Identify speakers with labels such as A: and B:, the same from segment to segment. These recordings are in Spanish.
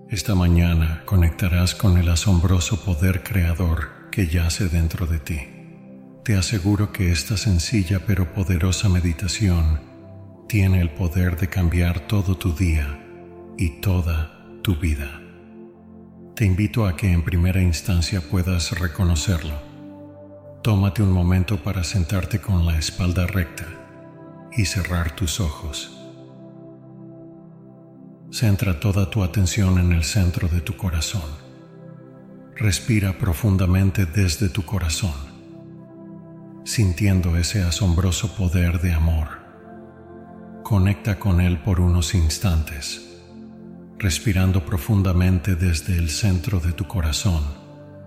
A: Esta mañana conectarás con el asombroso poder creador que yace dentro de ti. Te aseguro que esta sencilla pero poderosa meditación tiene el poder de cambiar todo tu día y toda tu vida. Te invito a que en primera instancia puedas reconocerlo. Tómate un momento para sentarte con la espalda recta y cerrar tus ojos. Centra toda tu atención en el centro de tu corazón. Respira profundamente desde tu corazón, sintiendo ese asombroso poder de amor. Conecta con él por unos instantes, respirando profundamente desde el centro de tu corazón.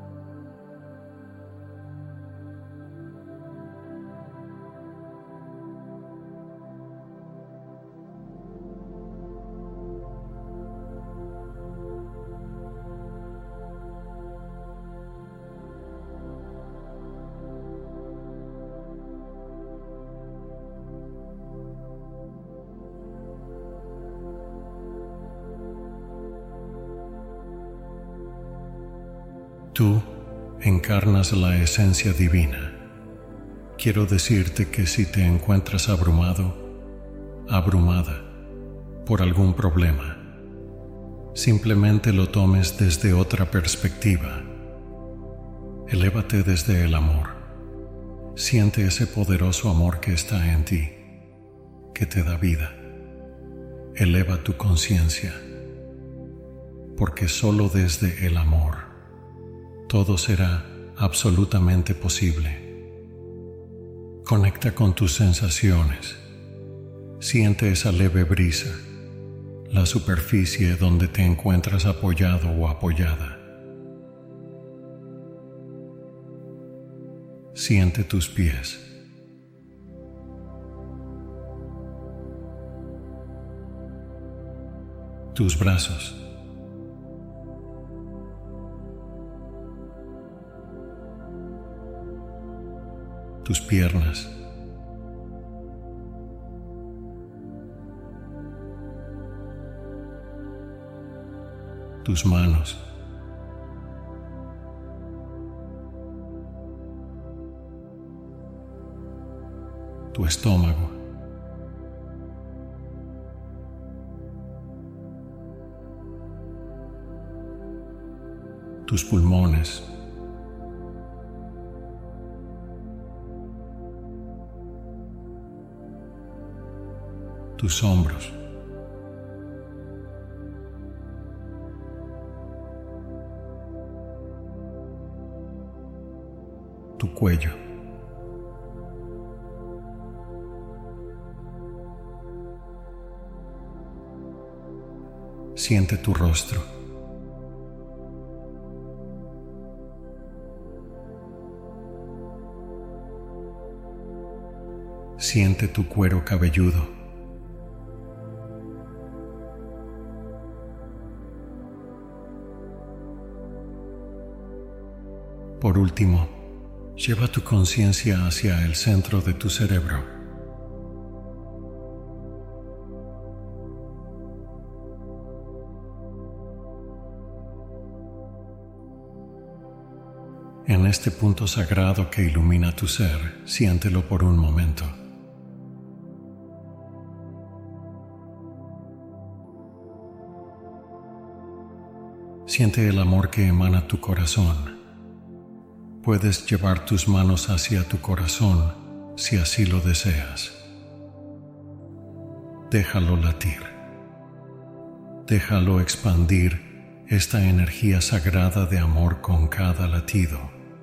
A: Tú encarnas la esencia divina. Quiero decirte que si te encuentras abrumado, abrumada por algún problema, simplemente lo tomes desde otra perspectiva. Elévate desde el amor. Siente ese poderoso amor que está en ti, que te da vida. Eleva tu conciencia, porque solo desde el amor todo será absolutamente posible. Conecta con tus sensaciones. Siente esa leve brisa, la superficie donde te encuentras apoyado o apoyada. Siente tus pies. Tus brazos. Tus piernas, tus manos, tu estómago, tus pulmones, tus hombros, tu cuello, siente tu rostro, siente tu cuero cabelludo, por último, lleva tu conciencia hacia el centro de tu cerebro. En este punto sagrado que ilumina tu ser, siéntelo por un momento. Siente el amor que emana tu corazón. Puedes llevar tus manos hacia tu corazón si así lo deseas. Déjalo latir. Déjalo expandir esta energía sagrada de amor con cada latido.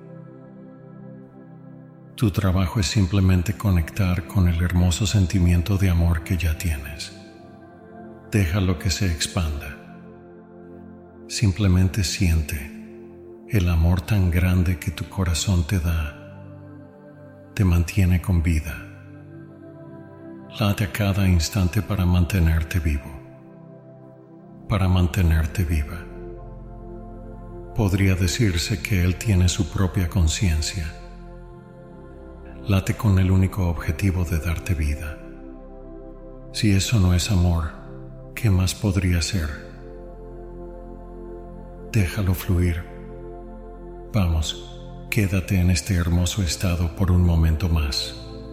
A: Tu trabajo es simplemente conectar con el hermoso sentimiento de amor que ya tienes. Déjalo que se expanda. Simplemente siente el amor tan grande que tu corazón te da, te mantiene con vida. Late a cada instante para mantenerte vivo, para mantenerte viva. Podría decirse que él tiene su propia conciencia. Late con el único objetivo de darte vida. Si eso no es amor, ¿qué más podría ser? Déjalo fluir. Vamos, quédate en este hermoso estado por un momento más.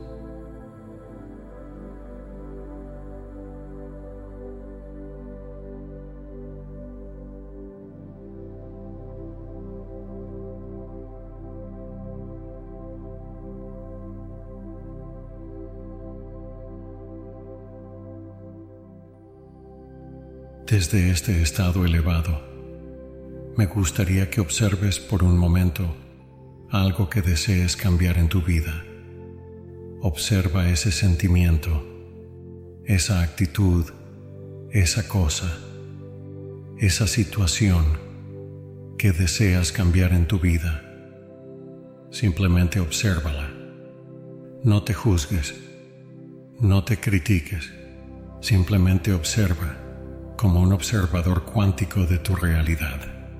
A: Desde este estado elevado, me gustaría que observes por un momento algo que desees cambiar en tu vida. Observa ese sentimiento, esa actitud, esa cosa, esa situación que deseas cambiar en tu vida. Simplemente obsérvala. No te juzgues, no te critiques, simplemente observa como un observador cuántico de tu realidad.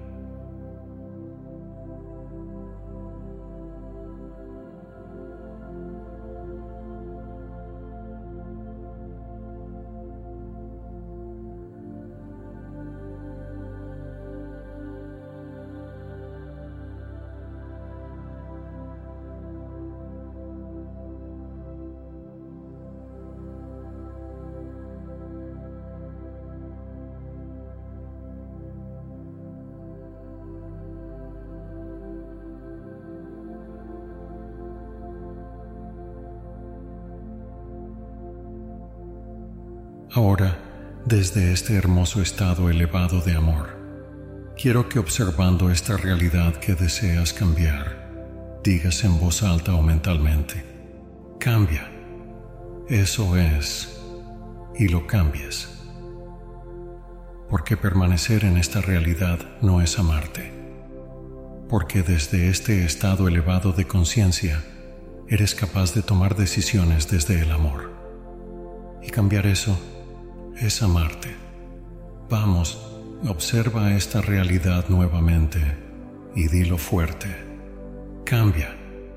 A: Ahora, desde este hermoso estado elevado de amor, quiero que observando esta realidad que deseas cambiar, digas en voz alta o mentalmente: cambia. Eso es, y lo cambies. Porque permanecer en esta realidad no es amarte. Porque desde este estado elevado de conciencia, eres capaz de tomar decisiones desde el amor. Y cambiar eso es amarte. Vamos, observa esta realidad nuevamente y dilo fuerte: cambia.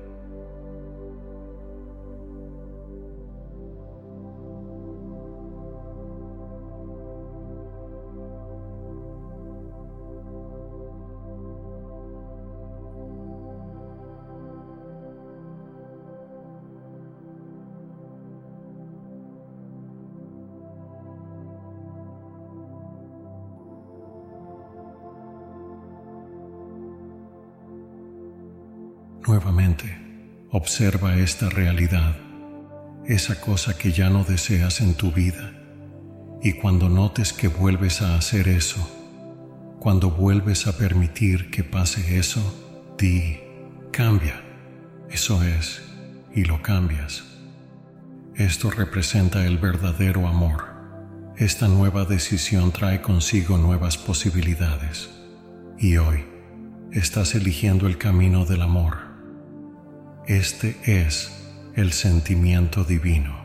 A: Nuevamente, observa esta realidad, esa cosa que ya no deseas en tu vida. Y cuando notes que vuelves a hacer eso, cuando vuelves a permitir que pase eso, di: cambia. Eso es, y lo cambias. Esto representa el verdadero amor. Esta nueva decisión trae consigo nuevas posibilidades. Y hoy, estás eligiendo el camino del amor. Este es el sentimiento divino.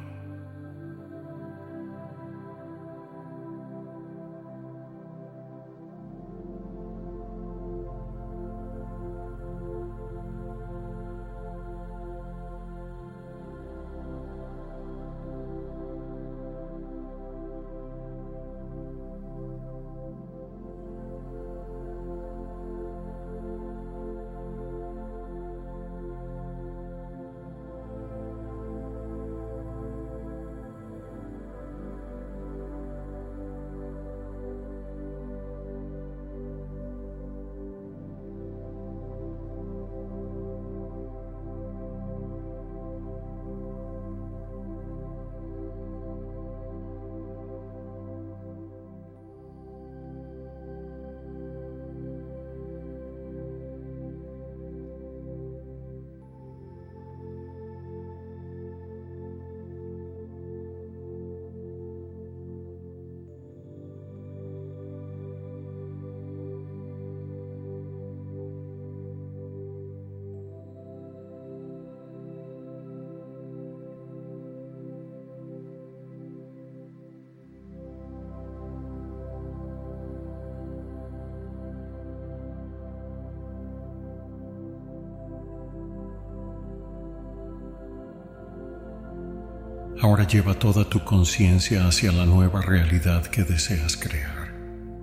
A: Ahora lleva toda tu conciencia hacia la nueva realidad que deseas crear.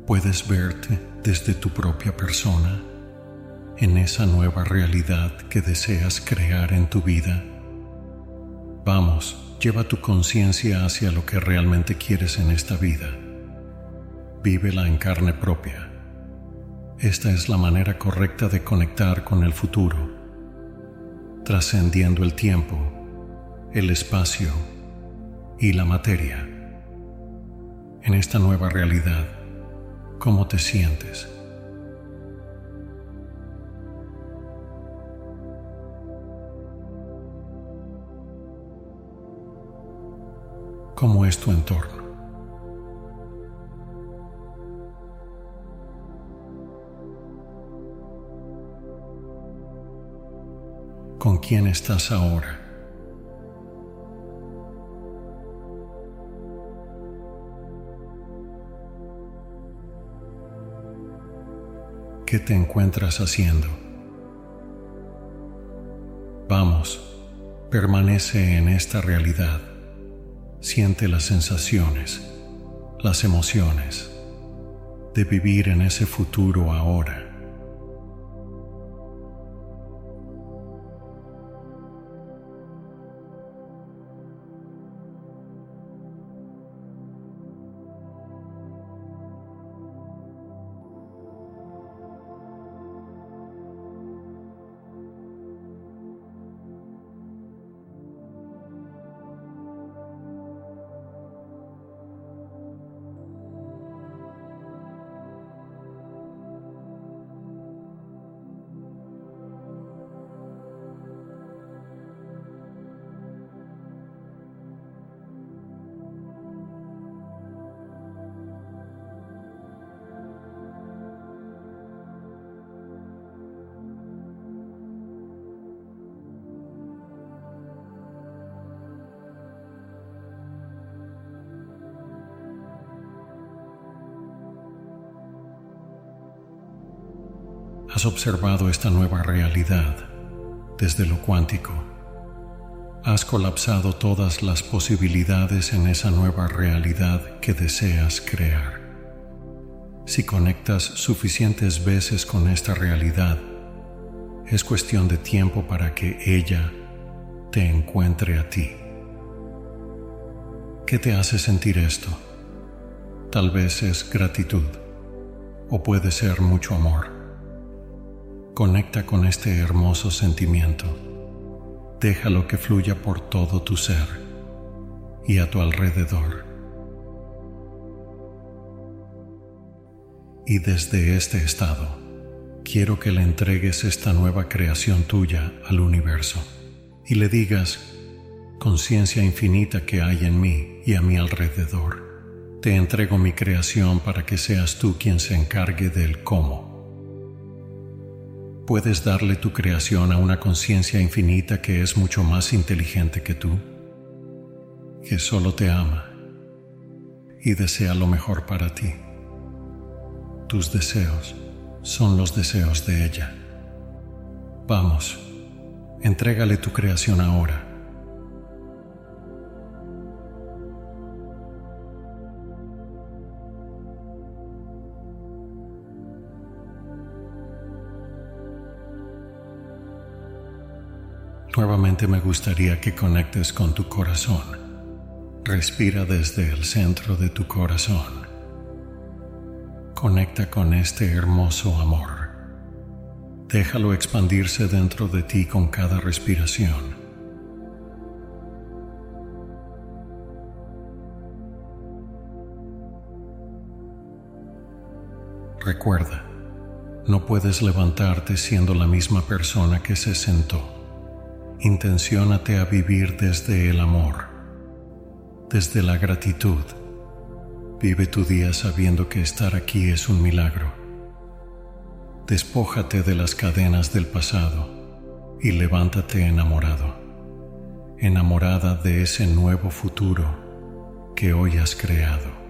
A: Puedes verte desde tu propia persona en esa nueva realidad que deseas crear en tu vida. Vamos, lleva tu conciencia hacia lo que realmente quieres en esta vida. Vívela en carne propia. Esta es la manera correcta de conectar con el futuro, trascendiendo el tiempo, el espacio y la materia. En esta nueva realidad, ¿cómo te sientes? ¿Cómo es tu entorno? ¿Con quién estás ahora? ¿Qué te encuentras haciendo? Vamos, permanece en esta realidad. Siente las sensaciones, las emociones de vivir en ese futuro ahora. Has observado esta nueva realidad desde lo cuántico. Has colapsado todas las posibilidades en esa nueva realidad que deseas crear. Si conectas suficientes veces con esta realidad, es cuestión de tiempo para que ella te encuentre a ti. ¿Qué te hace sentir esto? Tal vez es gratitud, o puede ser mucho amor. Conecta con este hermoso sentimiento. Déjalo que fluya por todo tu ser y a tu alrededor. Y desde este estado, quiero que le entregues esta nueva creación tuya al universo y le digas: conciencia infinita que hay en mí y a mi alrededor, te entrego mi creación para que seas tú quien se encargue del cómo. ¿Puedes darle tu creación a una conciencia infinita que es mucho más inteligente que tú, que solo te ama y desea lo mejor para ti? Tus deseos son los deseos de ella. Vamos, entrégale tu creación ahora. Nuevamente me gustaría que conectes con tu corazón. Respira desde el centro de tu corazón. Conecta con este hermoso amor. Déjalo expandirse dentro de ti con cada respiración. Recuerda, no puedes levantarte siendo la misma persona que se sentó. Intenciónate a vivir desde el amor, desde la gratitud. Vive tu día sabiendo que estar aquí es un milagro. Despójate de las cadenas del pasado y levántate enamorado, enamorada de ese nuevo futuro que hoy has creado.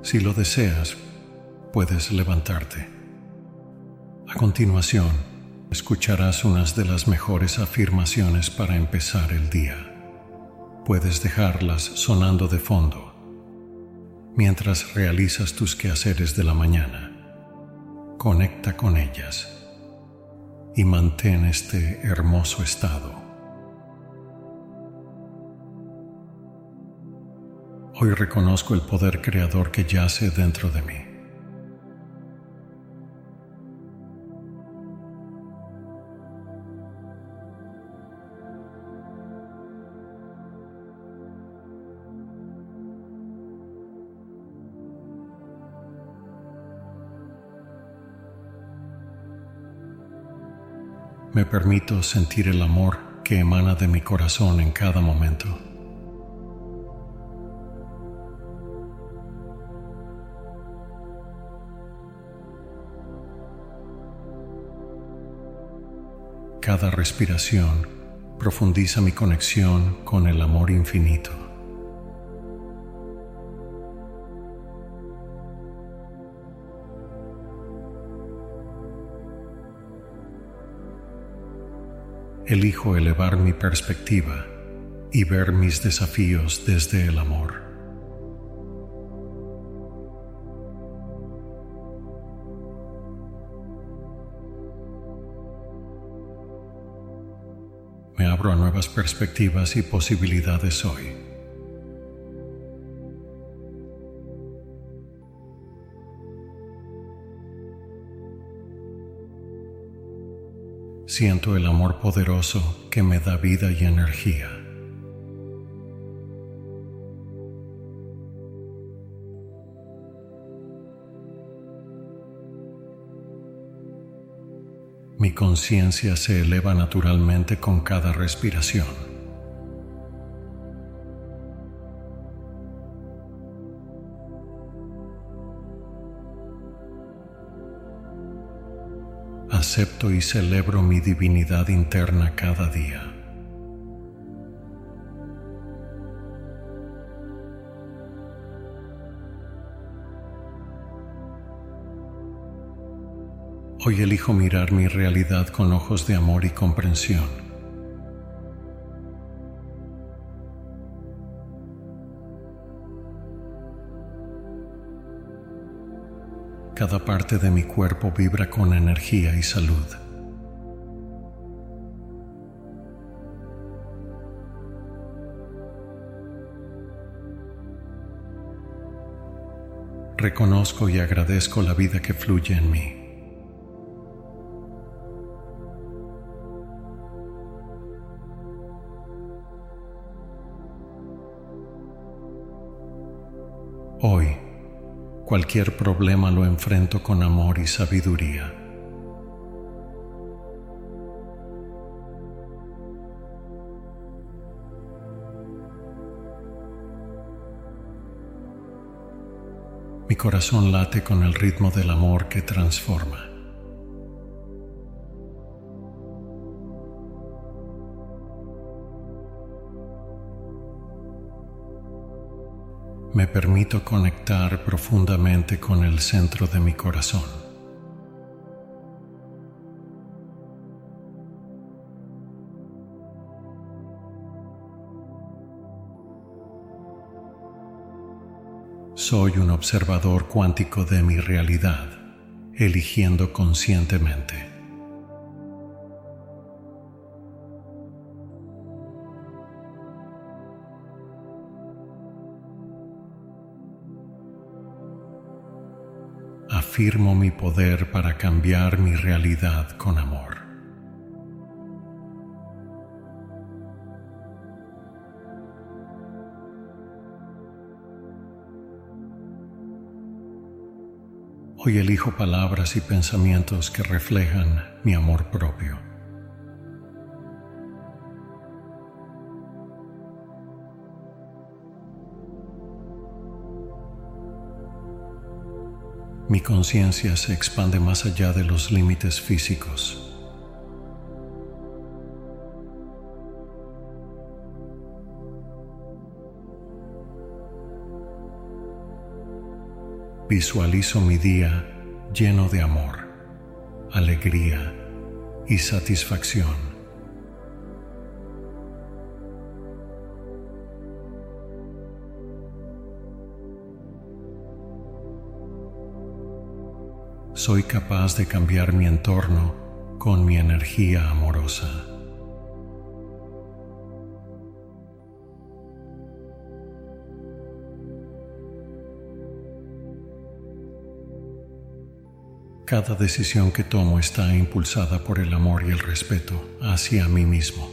A: Si lo deseas, puedes levantarte. A continuación, escucharás unas de las mejores afirmaciones para empezar el día. Puedes dejarlas sonando de fondo mientras realizas tus quehaceres de la mañana. Conecta con ellas y mantén este hermoso estado. Hoy reconozco el poder creador que yace dentro de mí. Me permito sentir el amor que emana de mi corazón en cada momento. Cada respiración profundiza mi conexión con el amor infinito. Elijo elevar mi perspectiva y ver mis desafíos desde el amor. Me abro a nuevas perspectivas y posibilidades hoy. Siento el amor poderoso que me da vida y energía. Mi conciencia se eleva naturalmente con cada respiración. Acepto y celebro mi divinidad interna cada día. Hoy elijo mirar mi realidad con ojos de amor y comprensión. Cada parte de mi cuerpo vibra con energía y salud. Reconozco y agradezco la vida que fluye en mí. Hoy, cualquier problema lo enfrento con amor y sabiduría. Mi corazón late con el ritmo del amor que transforma. Me permito conectar profundamente con el centro de mi corazón. Soy un observador cuántico de mi realidad, eligiendo conscientemente. Afirmo mi poder para cambiar mi realidad con amor. Hoy elijo palabras y pensamientos que reflejan mi amor propio. Mi conciencia se expande más allá de los límites físicos. visualizo mi día lleno de amor, alegría y satisfacción. Soy capaz de cambiar mi entorno con mi energía amorosa. Cada decisión que tomo está impulsada por el amor y el respeto hacia mí mismo.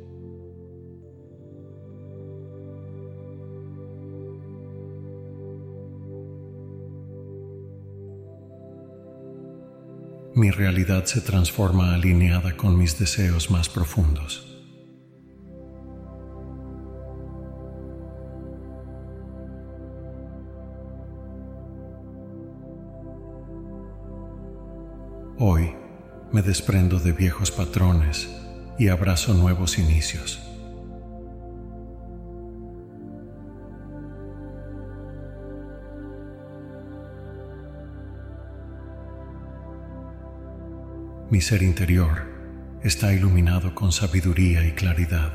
A: Mi realidad se transforma alineada con mis deseos más profundos. Hoy me desprendo de viejos patrones y abrazo nuevos inicios. Mi ser interior está iluminado con sabiduría y claridad.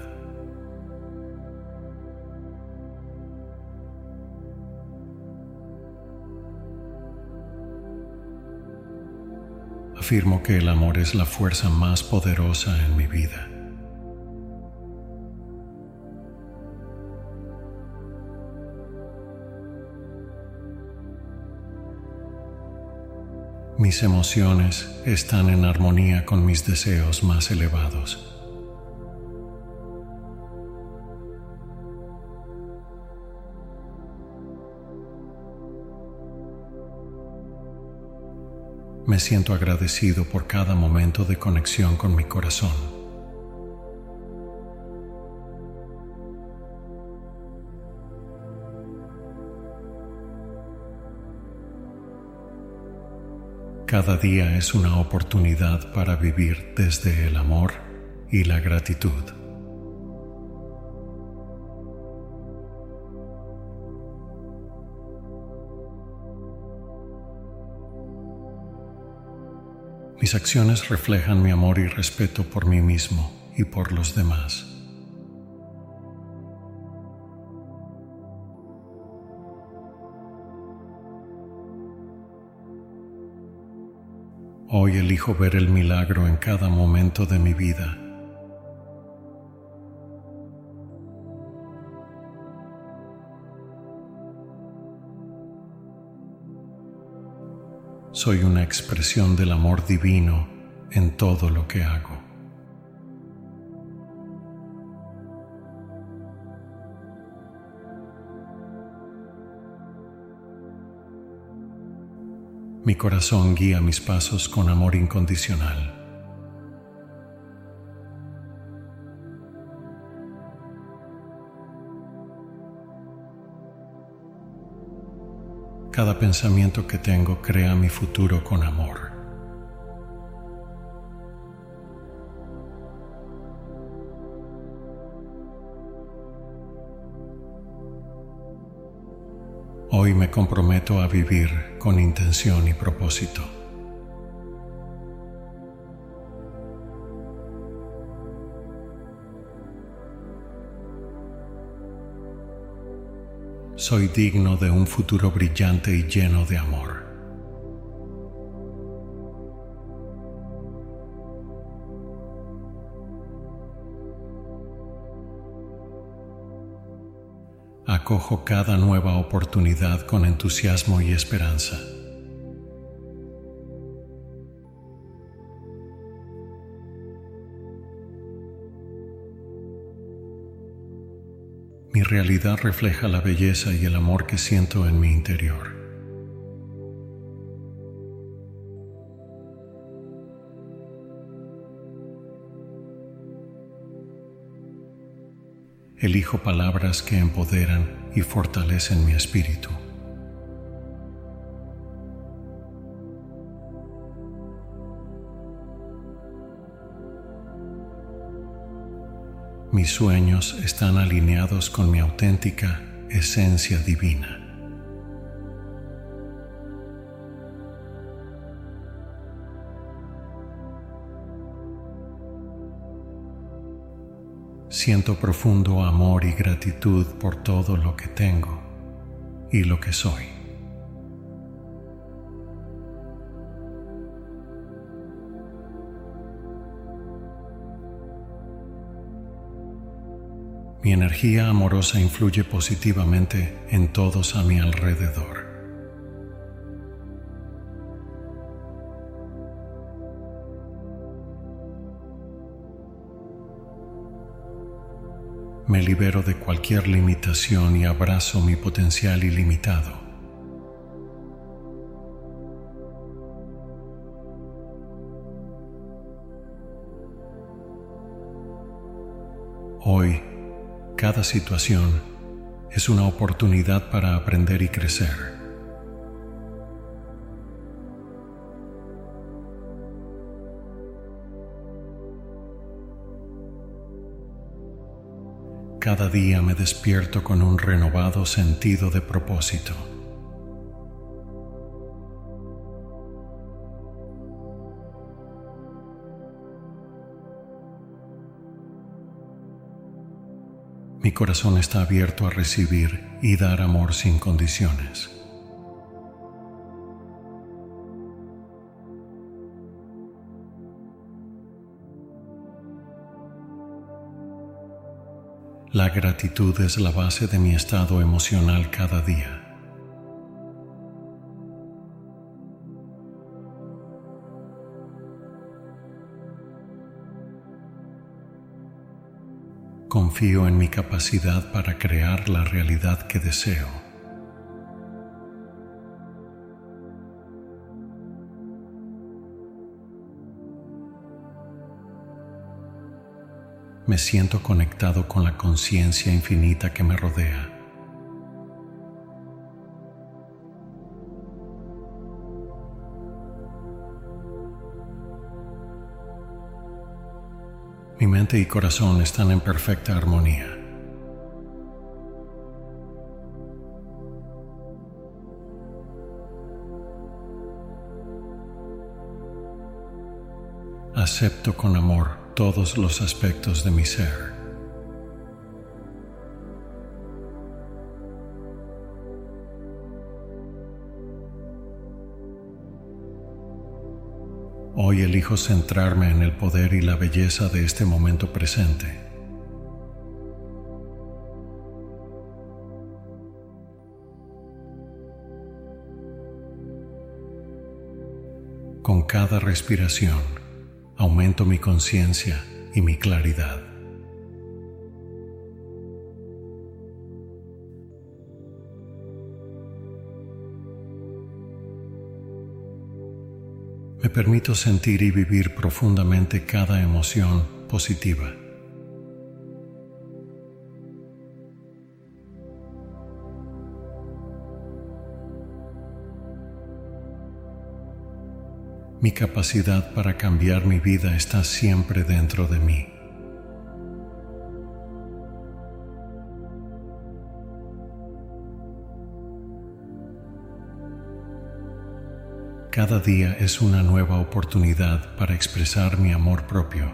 A: Afirmo que el amor es la fuerza más poderosa en mi vida. Mis emociones están en armonía con mis deseos más elevados. Me siento agradecido por cada momento de conexión con mi corazón. Cada día es una oportunidad para vivir desde el amor y la gratitud. Mis acciones reflejan mi amor y respeto por mí mismo y por los demás. Hoy elijo ver el milagro en cada momento de mi vida. Soy una expresión del amor divino en todo lo que hago. Mi corazón guía mis pasos con amor incondicional. Cada pensamiento que tengo crea mi futuro con amor. Hoy me comprometo a vivir con intención y propósito. Soy digno de un futuro brillante y lleno de amor. Acojo cada nueva oportunidad con entusiasmo y esperanza. Mi realidad refleja la belleza y el amor que siento en mi interior. Elijo palabras que empoderan y fortalecen mi espíritu. Mis sueños están alineados con mi auténtica esencia divina. Siento profundo amor y gratitud por todo lo que tengo y lo que soy. Mi energía amorosa influye positivamente en todos a mi alrededor. Me libero de cualquier limitación y abrazo mi potencial ilimitado. Hoy, cada situación es una oportunidad para aprender y crecer. Cada día me despierto con un renovado sentido de propósito. Mi corazón está abierto a recibir y dar amor sin condiciones. La gratitud es la base de mi estado emocional cada día. Confío en mi capacidad para crear la realidad que deseo. Me siento conectado con la conciencia infinita que me rodea. Mi mente y corazón están en perfecta armonía. Acepto con amor todos los aspectos de mi ser. Hoy elijo centrarme en el poder y la belleza de este momento presente. Con cada respiración, aumento mi conciencia y mi claridad. Me permito sentir y vivir profundamente cada emoción positiva. Mi capacidad para cambiar mi vida está siempre dentro de mí. Cada día es una nueva oportunidad para expresar mi amor propio.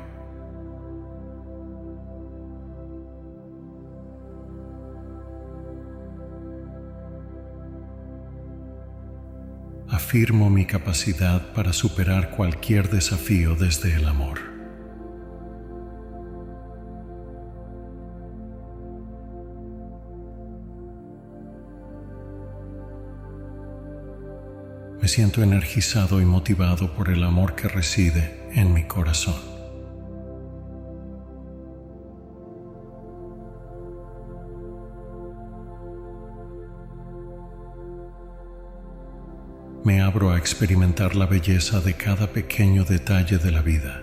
A: Afirmo mi capacidad para superar cualquier desafío desde el amor. Me siento energizado y motivado por el amor que reside en mi corazón. Me abro a experimentar la belleza de cada pequeño detalle de la vida.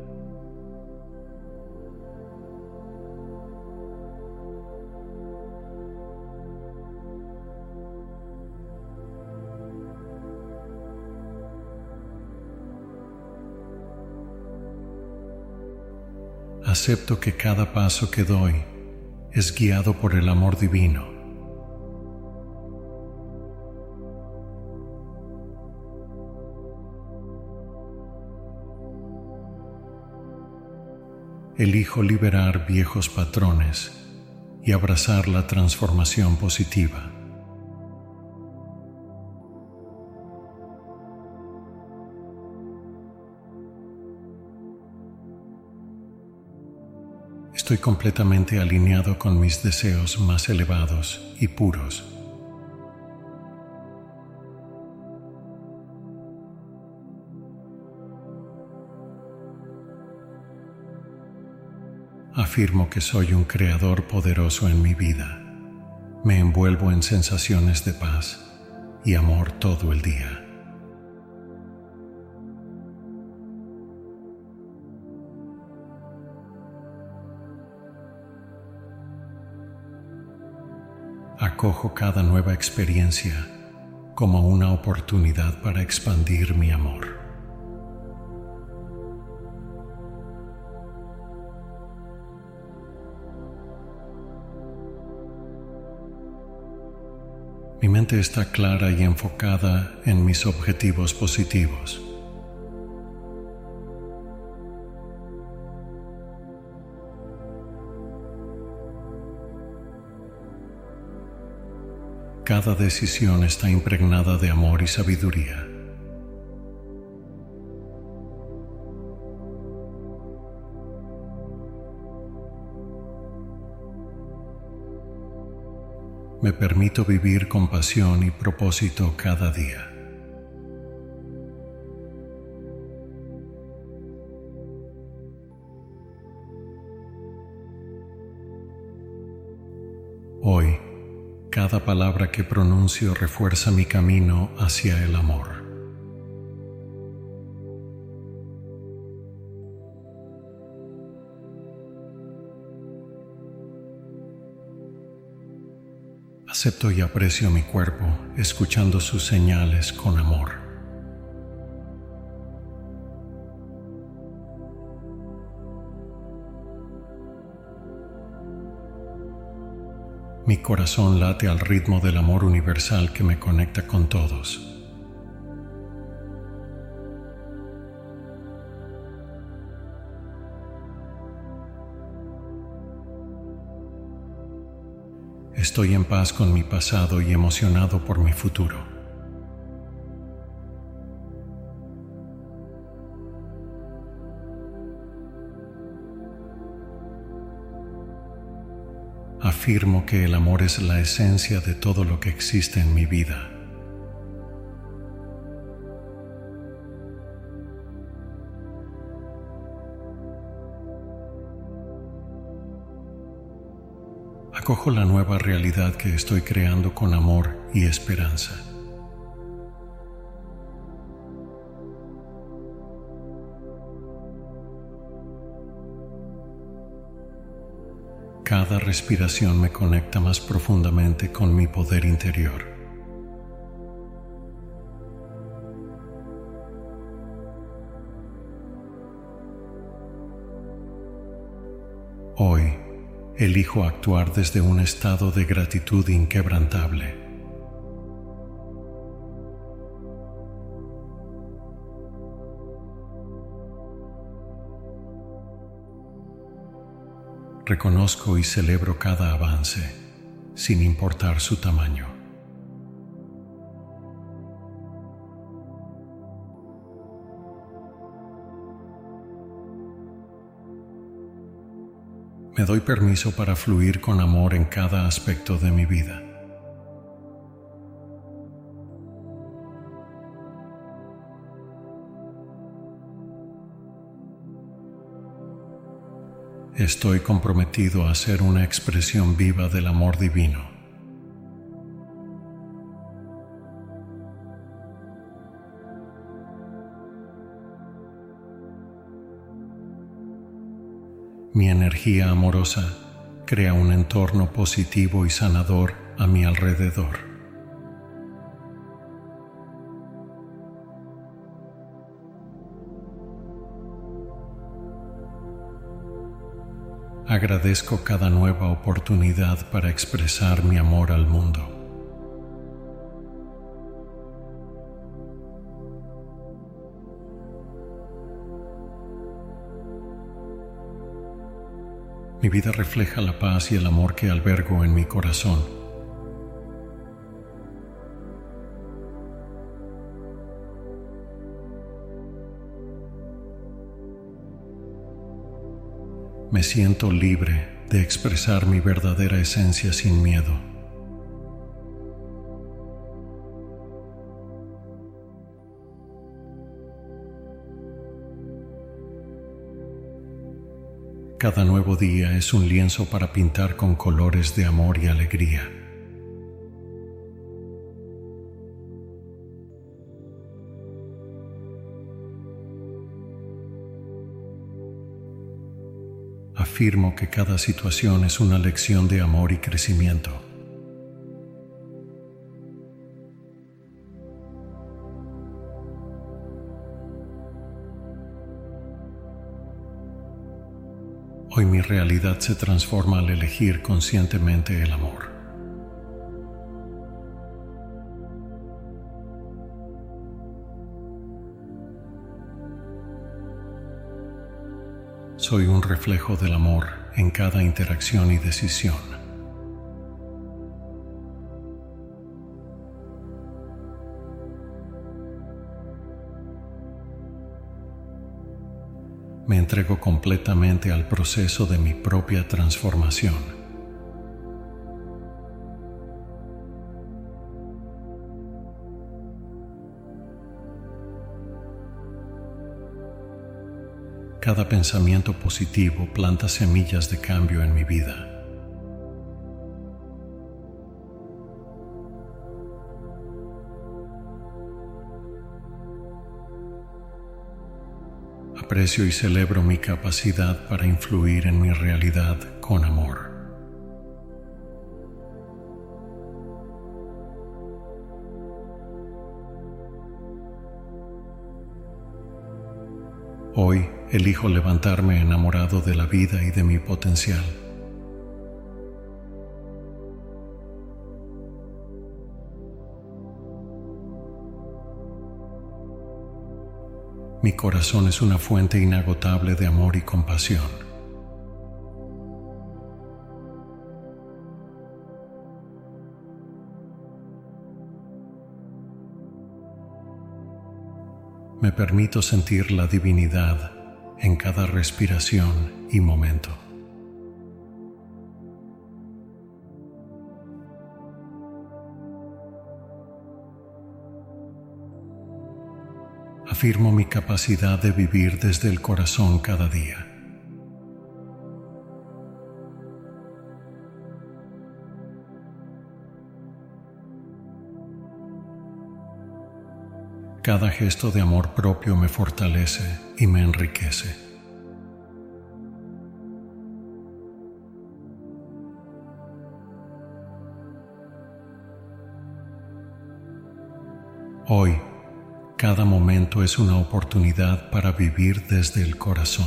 A: Acepto que cada paso que doy es guiado por el amor divino. elijo liberar viejos patrones y abrazar la transformación positiva. Estoy completamente alineado con mis deseos más elevados y puros. Afirmo que soy un creador poderoso en mi vida. Me envuelvo en sensaciones de paz y amor todo el día. Acojo cada nueva experiencia como una oportunidad para expandir mi amor. Mi mente está clara y enfocada en mis objetivos positivos. Cada decisión está impregnada de amor y sabiduría. Me permito vivir con pasión y propósito cada día. Hoy, cada palabra que pronuncio refuerza mi camino hacia el amor. Acepto y aprecio mi cuerpo, escuchando sus señales con amor. Mi corazón late al ritmo del amor universal que me conecta con todos. Estoy en paz con mi pasado y emocionado por mi futuro. Afirmo que el amor es la esencia de todo lo que existe en mi vida. Acojo la nueva realidad que estoy creando con amor y esperanza. Cada respiración me conecta más profundamente con mi poder interior. Hoy, elijo actuar desde un estado de gratitud inquebrantable. Reconozco y celebro cada avance, sin importar su tamaño. Me doy permiso para fluir con amor en cada aspecto de mi vida. Estoy comprometido a ser una expresión viva del amor divino. Mi energía amorosa crea un entorno positivo y sanador a mi alrededor. Agradezco cada nueva oportunidad para expresar mi amor al mundo. Mi vida refleja la paz y el amor que albergo en mi corazón. Me siento libre de expresar mi verdadera esencia sin miedo. Cada nuevo día es un lienzo para pintar con colores de amor y alegría. Afirmo que cada situación es una lección de amor y crecimiento. Hoy mi realidad se transforma al elegir conscientemente el amor. Soy un reflejo del amor en cada interacción y decisión. Me entrego completamente al proceso de mi propia transformación. Cada pensamiento positivo planta semillas de cambio en mi vida. Aprecio y celebro mi capacidad para influir en mi realidad con amor. Hoy elijo levantarme enamorado de la vida y de mi potencial. Mi corazón es una fuente inagotable de amor y compasión. Me permito sentir la divinidad en cada respiración y momento. Afirmo mi capacidad de vivir desde el corazón cada día. Cada gesto de amor propio me fortalece y me enriquece. Hoy, cada momento es una oportunidad para vivir desde el corazón.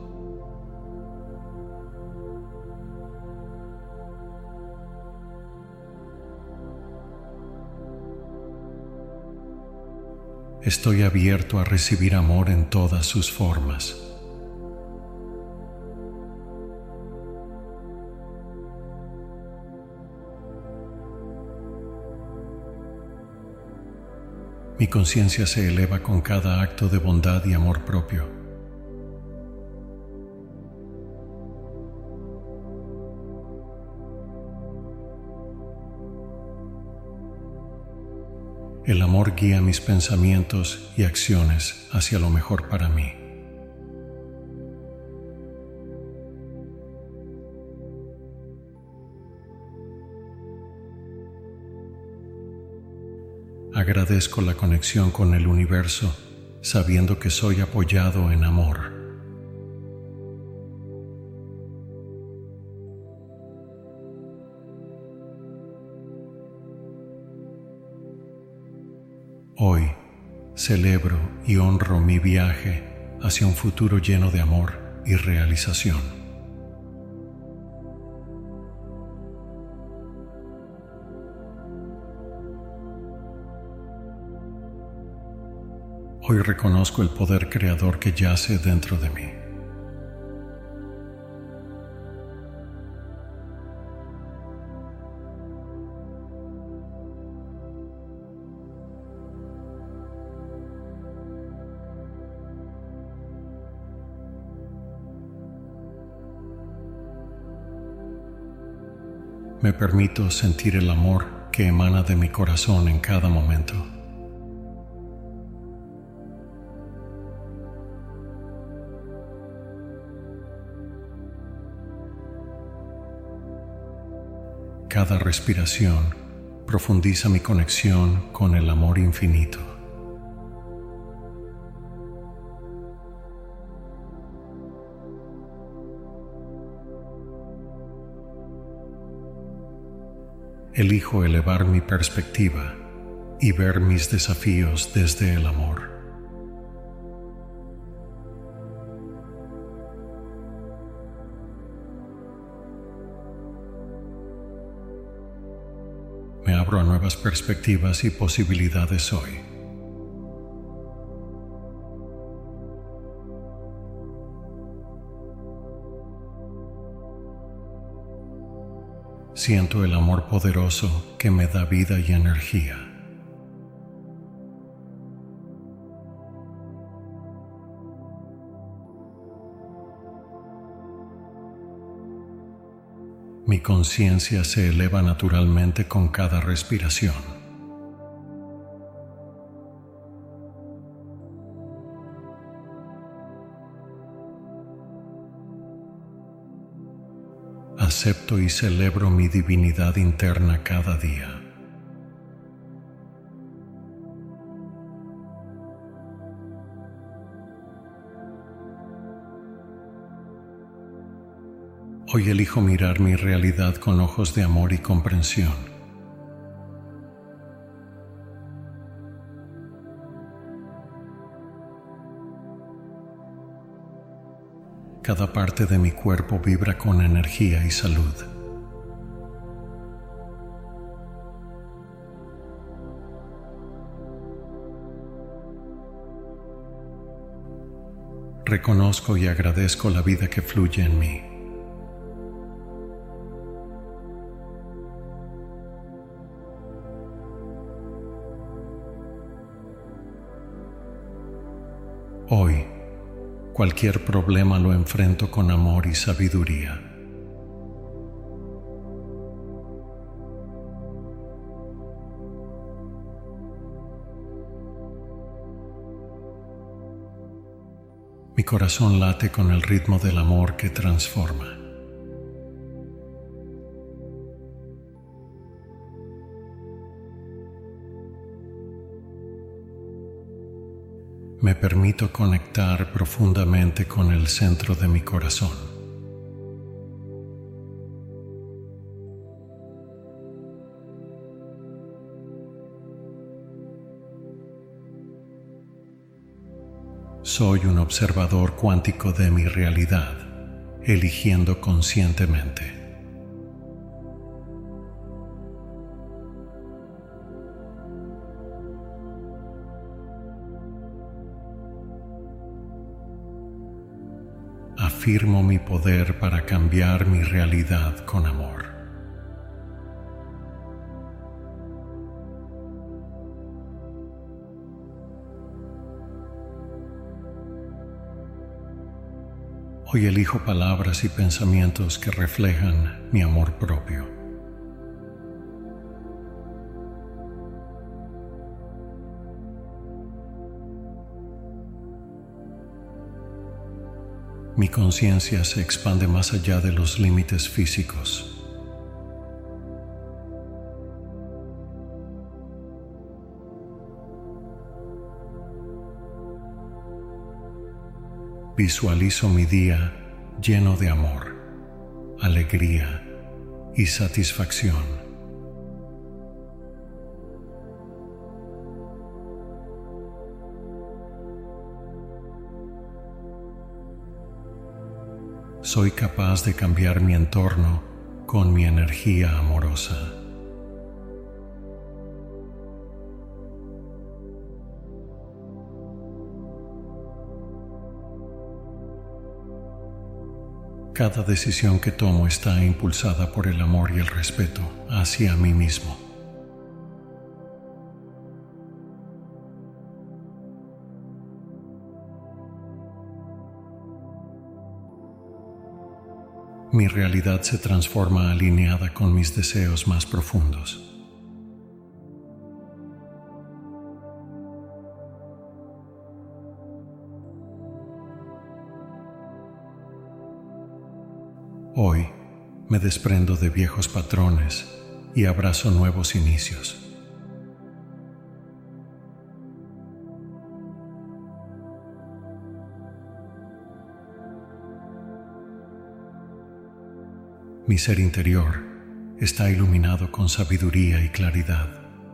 A: Estoy abierto a recibir amor en todas sus formas. Mi conciencia se eleva con cada acto de bondad y amor propio. El amor guía mis pensamientos y acciones hacia lo mejor para mí. Agradezco la conexión con el universo, sabiendo que soy apoyado en amor. Hoy celebro y honro mi viaje hacia un futuro lleno de amor y realización. Hoy reconozco el poder creador que yace dentro de mí. Me permito sentir el amor que emana de mi corazón en cada momento. Cada respiración profundiza mi conexión con el amor infinito. Elijo elevar mi perspectiva y ver mis desafíos desde el amor. Me abro a nuevas perspectivas y posibilidades hoy. Siento el amor poderoso que me da vida y energía. Mi conciencia se eleva naturalmente con cada respiración. Acepto y celebro mi divinidad interna cada día. Hoy elijo mirar mi realidad con ojos de amor y comprensión. Cada parte de mi cuerpo vibra con energía y salud. Reconozco y agradezco la vida que fluye en mí. Hoy, cualquier problema lo enfrento con amor y sabiduría. Mi corazón late con el ritmo del amor que transforma. Me permito conectar profundamente con el centro de mi corazón. Soy un observador cuántico de mi realidad, eligiendo conscientemente. Afirmo mi poder para cambiar mi realidad con amor. Hoy elijo palabras y pensamientos que reflejan mi amor propio. Mi conciencia se expande más allá de los límites físicos. Visualizo mi día lleno de amor, alegría y satisfacción. Soy capaz de cambiar mi entorno con mi energía amorosa. Cada decisión que tomo está impulsada por el amor y el respeto hacia mí mismo. mi realidad se transforma alineada con mis deseos más profundos. Hoy me desprendo de viejos patrones y abrazo nuevos inicios. Mi ser interior está iluminado con sabiduría y claridad.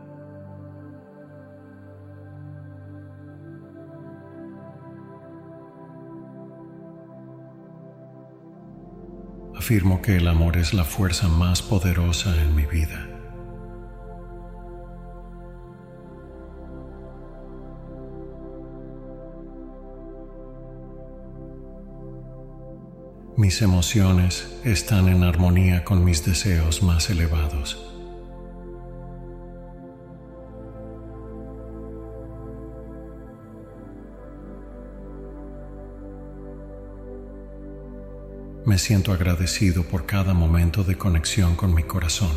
A: Afirmo que el amor es la fuerza más poderosa en mi vida. Mis emociones están en armonía con mis deseos más elevados. Me siento agradecido por cada momento de conexión con mi corazón.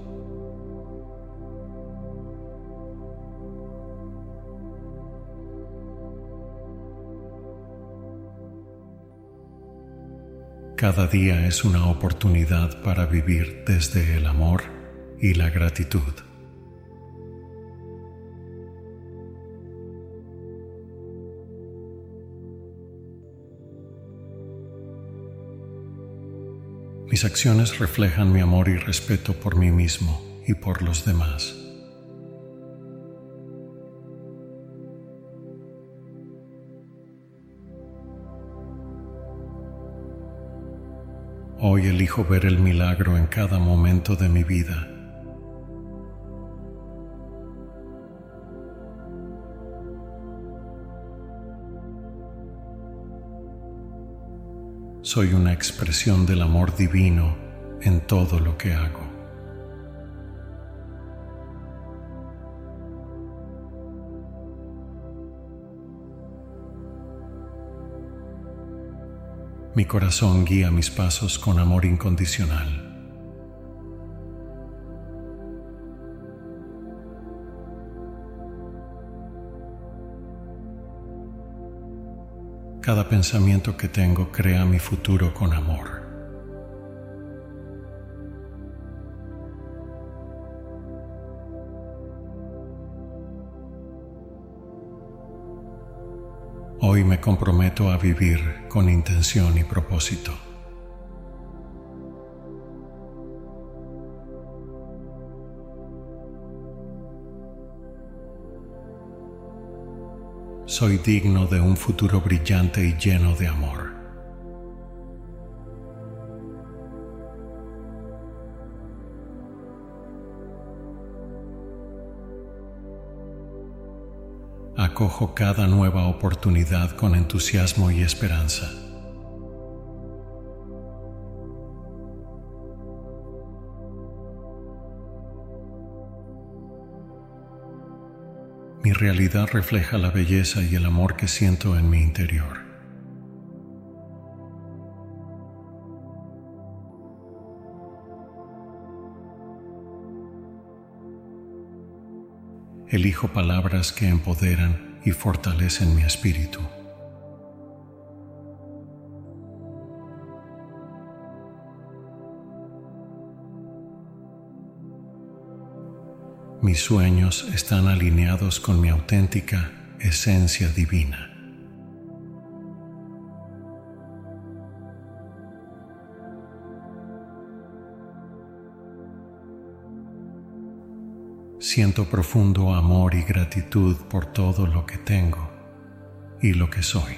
A: Cada día es una oportunidad para vivir desde el amor y la gratitud. Mis acciones reflejan mi amor y respeto por mí mismo y por los demás. Hoy elijo ver el milagro en cada momento de mi vida. Soy una expresión del amor divino en todo lo que hago. Mi corazón guía mis pasos con amor incondicional. Cada pensamiento que tengo crea mi futuro con amor. Hoy me comprometo a vivir con intención y propósito. Soy digno de un futuro brillante y lleno de amor. Acojo cada nueva oportunidad con entusiasmo y esperanza. Mi realidad refleja la belleza y el amor que siento en mi interior. Elijo palabras que empoderan y fortalecen mi espíritu. Mis sueños están alineados con mi auténtica esencia divina. Siento profundo amor y gratitud por todo lo que tengo y lo que soy.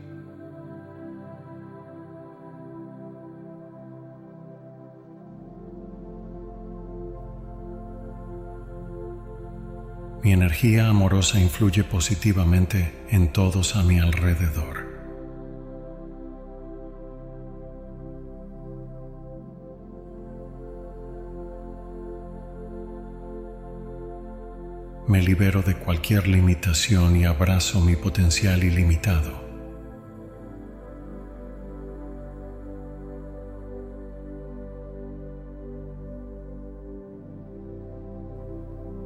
A: Mi energía amorosa influye positivamente en todos a mi alrededor. Me libero de cualquier limitación y abrazo mi potencial ilimitado.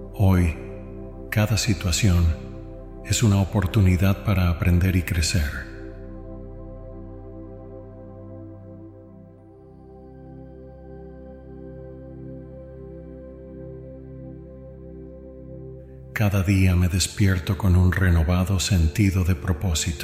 A: Hoy, cada situación es una oportunidad para aprender y crecer. Cada día me despierto con un renovado sentido de propósito.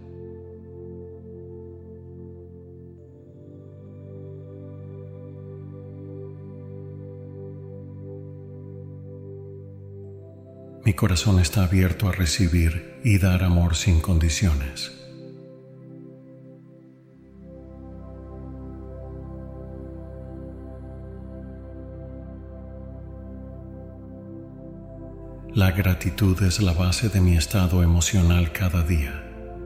A: Mi corazón está abierto a recibir y dar amor sin condiciones. La gratitud es la base de mi estado emocional cada día.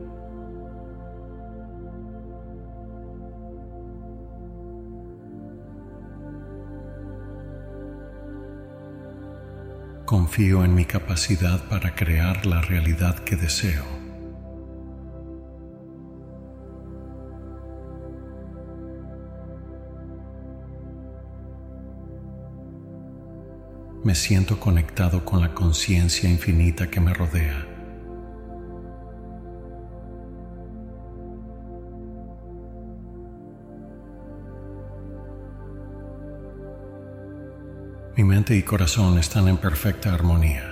A: Confío en mi capacidad para crear la realidad que deseo. Me siento conectado con la conciencia infinita que me rodea. Mi mente y corazón están en perfecta armonía.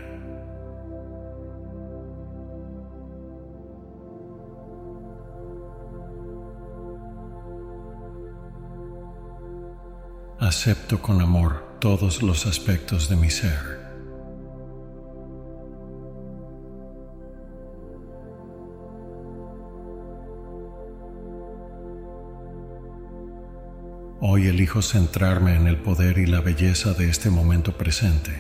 A: Acepto con amor todos los aspectos de mi ser. Hoy elijo centrarme en el poder y la belleza de este momento presente.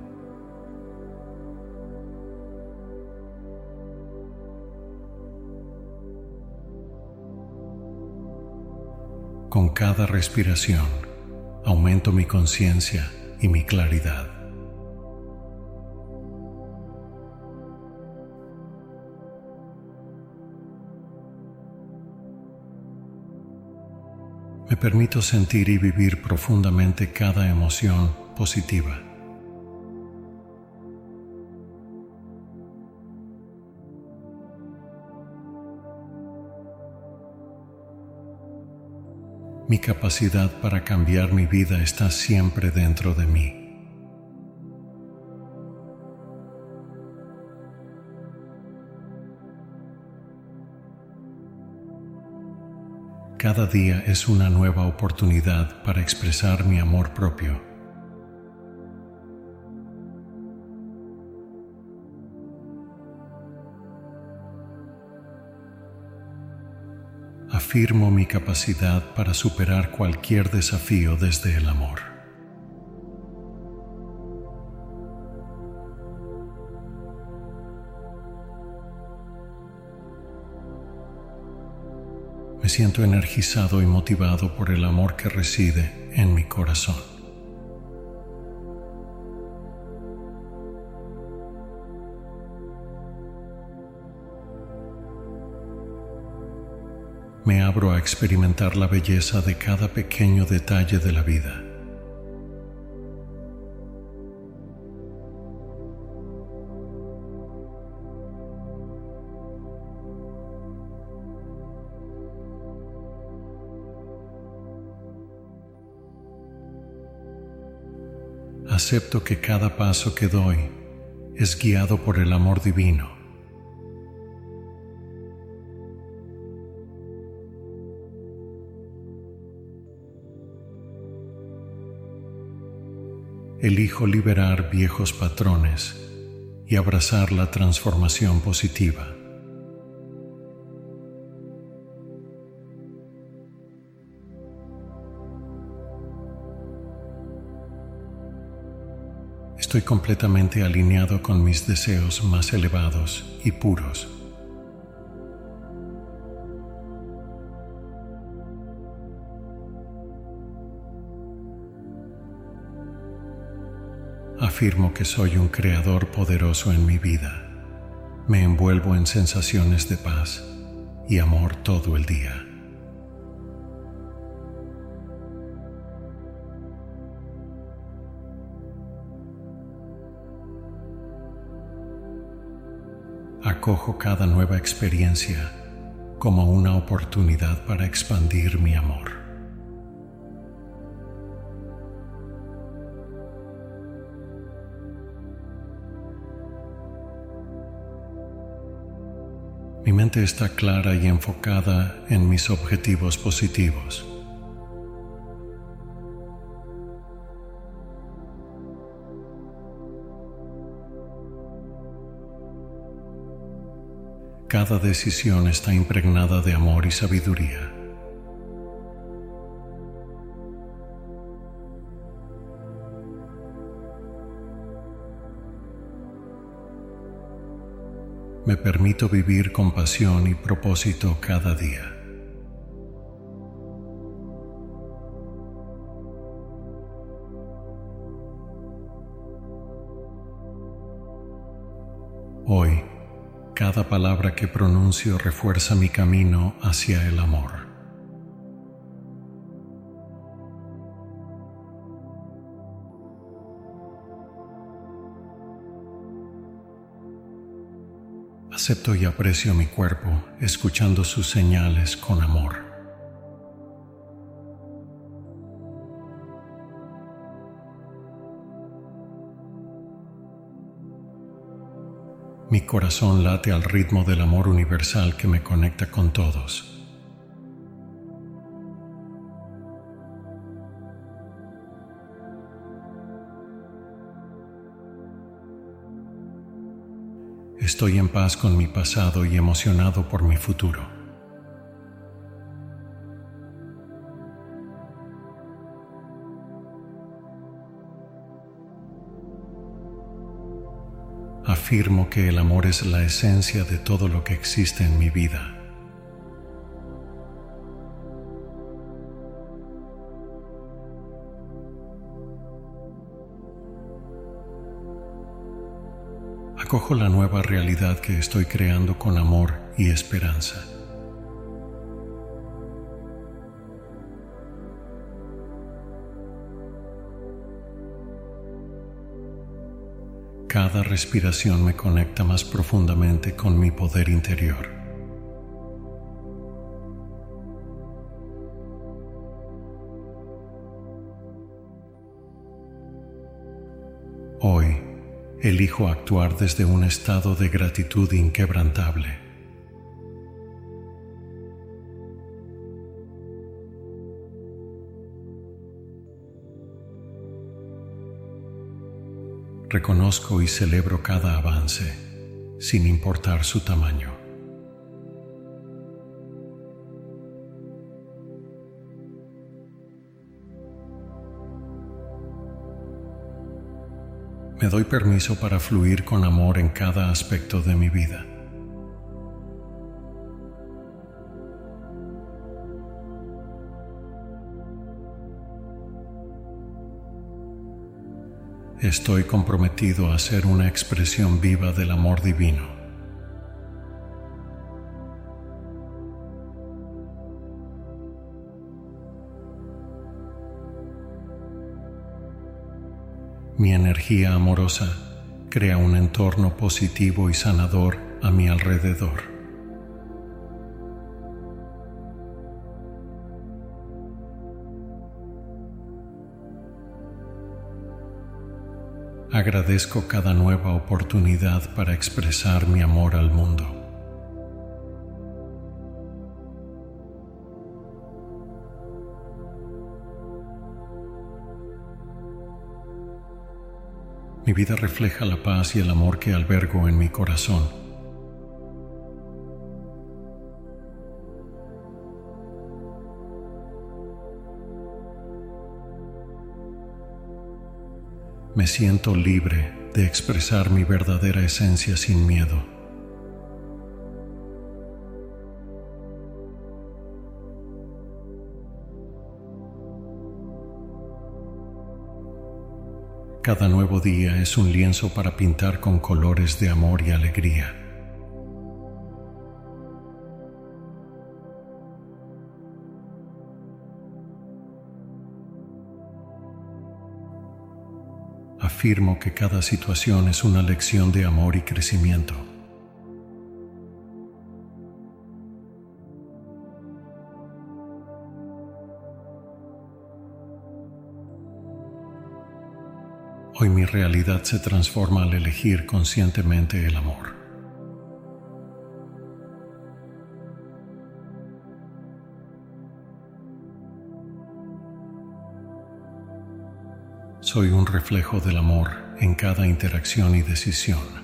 A: Con cada respiración, aumento mi conciencia y mi claridad. Me permito sentir y vivir profundamente cada emoción positiva. Mi capacidad para cambiar mi vida está siempre dentro de mí. Cada día es una nueva oportunidad para expresar mi amor propio. Afirmo mi capacidad para superar cualquier desafío desde el amor. Me siento energizado y motivado por el amor que reside en mi corazón. Me abro a experimentar la belleza de cada pequeño detalle de la vida. Acepto que cada paso que doy es guiado por el amor divino. Elijo liberar viejos patrones y abrazar la transformación positiva. Estoy completamente alineado con mis deseos más elevados y puros. Afirmo que soy un creador poderoso en mi vida. Me envuelvo en sensaciones de paz y amor todo el día. acojo cada nueva experiencia como una oportunidad para expandir mi amor. Mi mente está clara y enfocada en mis objetivos positivos. Cada decisión está impregnada de amor y sabiduría. Me permito vivir con pasión y propósito cada día. Hoy, cada palabra que pronuncio refuerza mi camino hacia el amor. Acepto y aprecio mi cuerpo, escuchando sus señales con amor. Mi corazón late al ritmo del amor universal que me conecta con todos. Estoy en paz con mi pasado y emocionado por mi futuro. Afirmo que el amor es la esencia de todo lo que existe en mi vida. Acojo la nueva realidad que estoy creando con amor y esperanza. Cada respiración me conecta más profundamente con mi poder interior. Hoy, elijo actuar desde un estado de gratitud inquebrantable. Reconozco y celebro cada avance, sin importar su tamaño. Me doy permiso para fluir con amor en cada aspecto de mi vida. Estoy comprometido a ser una expresión viva del amor divino. Mi energía amorosa crea un entorno positivo y sanador a mi alrededor. Agradezco cada nueva oportunidad para expresar mi amor al mundo. Mi vida refleja la paz y el amor que albergo en mi corazón. Me siento libre de expresar mi verdadera esencia sin miedo. Cada nuevo día es un lienzo para pintar con colores de amor y alegría. Afirmo que cada situación es una lección de amor y crecimiento. Hoy mi realidad se transforma al elegir conscientemente el amor. Soy un reflejo del amor en cada interacción y decisión.